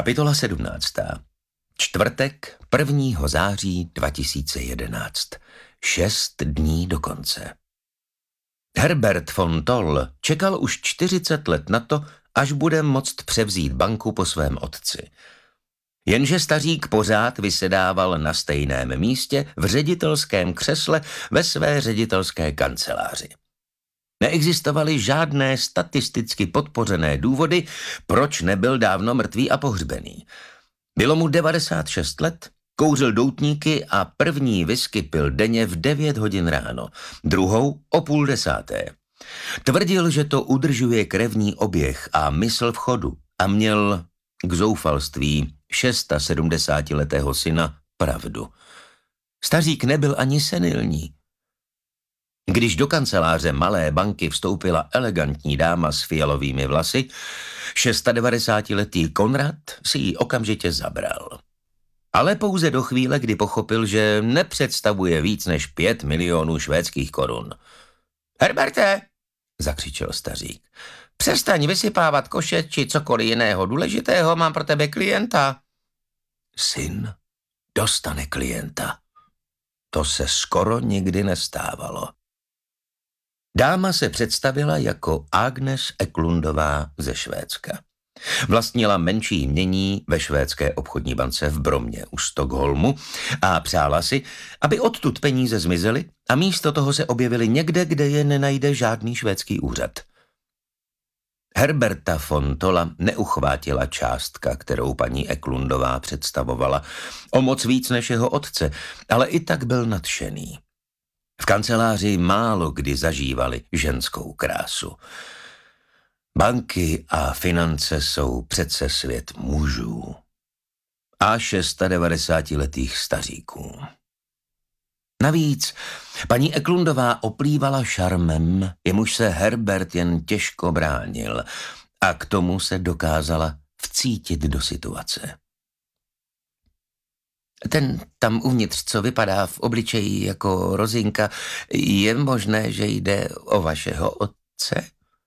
Kapitola 17. Čtvrtek 1. září 2011. 6 dní do konce. Herbert von Toll čekal už 40 let na to, až bude moct převzít banku po svém otci. Jenže stařík pořád vysedával na stejném místě v ředitelském křesle ve své ředitelské kanceláři. Neexistovaly žádné statisticky podpořené důvody, proč nebyl dávno mrtvý a pohřbený. Bylo mu 96 let, kouřil doutníky a první whisky pil denně v 9 hodin ráno, druhou o 9:30. Tvrdil, že to udržuje krevní oběh a mysl v chodu a měl k zoufalství 76letého syna pravdu. Stařík nebyl ani senilní. Když do kanceláře malé banky vstoupila elegantní dáma s fialovými vlasy, 96letý Konrad si ji okamžitě zabral. Ale pouze do chvíle, kdy pochopil, že nepředstavuje víc než 5 milionů švédských korun. Herberte, zakřičel stařík, přestaň vysypávat koše či cokoliv jiného důležitého, mám pro tebe klienta. Syn dostane klienta. To se skoro nikdy nestávalo. Dáma se představila jako Agnes Eklundová ze Švédska. Vlastnila menší jmění ve švédské obchodní bance v Bromě u Stockholmu a přála si, aby odtud peníze zmizely a místo toho se objevily někde, kde je nenajde žádný švédský úřad. Herberta von Tolla neuchvátila částka, kterou paní Eklundová představovala, o moc víc než jeho otce, ale i tak byl nadšený. V kanceláři málo kdy zažívali ženskou krásu. Banky a finance jsou přece svět mužů a 96letých staříků. Navíc paní Eklundová oplývala šarmem, jemuž se Herbert jen těžko bránil a k tomu se dokázala vcítit do situace. Ten tam uvnitř, co vypadá v obličeji jako rozinka, je možné, že jde o vašeho otce?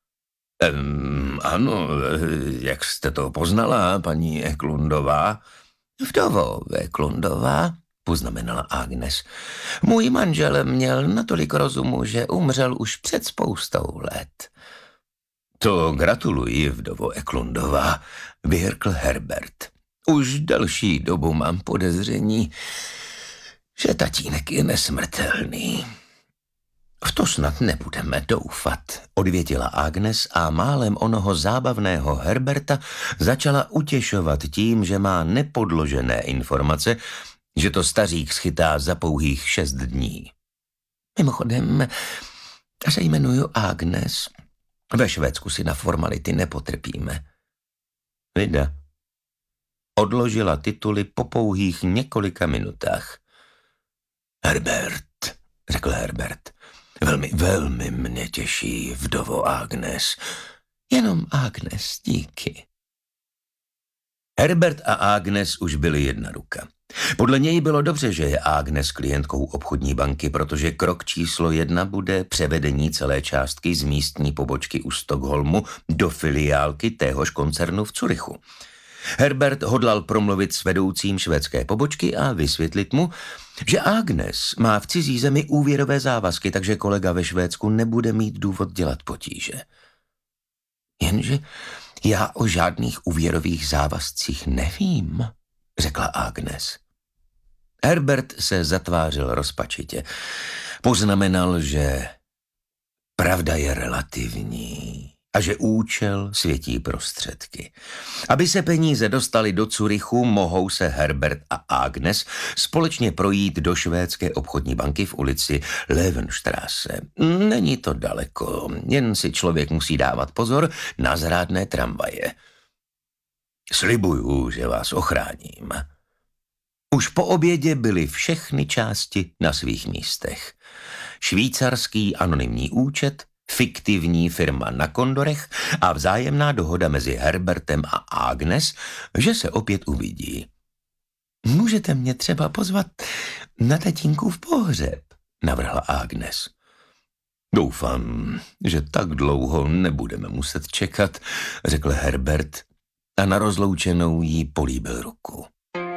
Ano, jak jste to poznala, paní Eklundová? Vdovo Eklundová, poznamenala Agnes. Můj manžel měl natolik rozumu, že umřel už před spoustou let. To gratuluji, vdovo Eklundová, vyhrkl Herbert. Už delší dobu mám podezření, že tatínek je nesmrtelný. V to snad nebudeme doufat, odvětila Agnes a málem onoho zábavného Herberta začala utěšovat tím, že má nepodložené informace, že to stařík schytá za pouhých 6 dní. Mimochodem, já se jmenuju Agnes. Ve Švédsku si na formality nepotrpíme. Vida odložila tituly po pouhých několika minutách. Herbert, řekl Herbert, velmi mě těší, vdovo Agnes. Jenom Agnes, díky. Herbert a Agnes už byli jedna ruka. Podle něj bylo dobře, že je Agnes klientkou obchodní banky, protože krok číslo 1 bude převedení celé částky z místní pobočky u Stockholmu do filiálky téhož koncernu v Curychu. Herbert hodlal promluvit s vedoucím švédské pobočky a vysvětlit mu, že Agnes má v cizí zemi úvěrové závazky, takže kolega ve Švédsku nebude mít důvod dělat potíže. Jenže já o žádných úvěrových závazcích nevím, řekla Agnes. Herbert se zatvářil rozpačitě. Poznamenal, že pravda je relativní a že účel světí prostředky. Aby se peníze dostaly do Curychu, mohou se Herbert a Agnes společně projít do švédské obchodní banky v ulici Löwenstrasse. Není to daleko, jen si člověk musí dávat pozor na zrádné tramvaje. Slibuju, že vás ochráním. Už po obědě byly všechny části na svých místech. Švýcarský anonymní účet, fiktivní firma na kondorech a vzájemná dohoda mezi Herbertem a Agnes, že se opět uvidí. Můžete mě třeba pozvat na tatínkův pohřeb, navrhla Agnes. Doufám, že tak dlouho nebudeme muset čekat, řekl Herbert a na rozloučenou jí políbil ruku.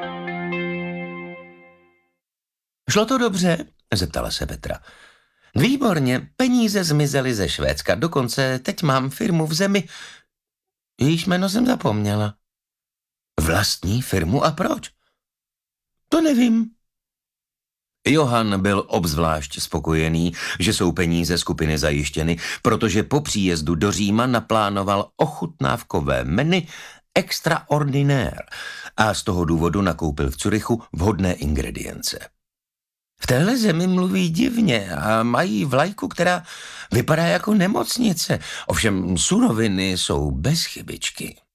Šlo to dobře? Zeptala se Petra. Výborně, peníze zmizely ze Švédska, dokonce teď mám firmu v zemi. Jejíž jméno jsem zapomněla. Vlastní firmu a proč? To nevím. Johan byl obzvlášť spokojený, že jsou peníze skupiny zajištěny, protože po příjezdu do Říma naplánoval ochutnávkové menu extraordinaire a z toho důvodu nakoupil v Curychu vhodné ingredience. V téhle zemi mluví divně a mají vlajku, která vypadá jako nemocnice, ovšem suroviny jsou bez chybičky.